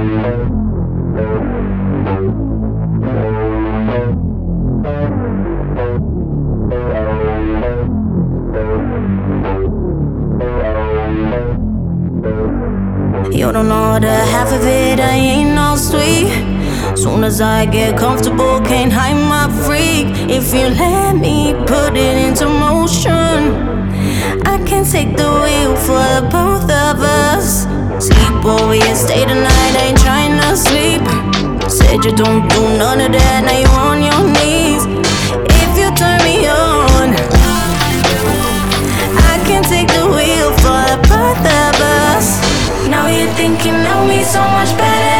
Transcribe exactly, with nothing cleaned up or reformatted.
You don't know the half of it, I ain't all sweet. Soon as I get comfortable, can't hide my freak. If you let me put it into motion, I can take the wheel for the both of us. Sleep over here, stay the night, ain't trying to sleep. Said you don't do none of that, now you on your knees. If you turn me on, I can take the wheel for the both of us. Now you think you know me so much better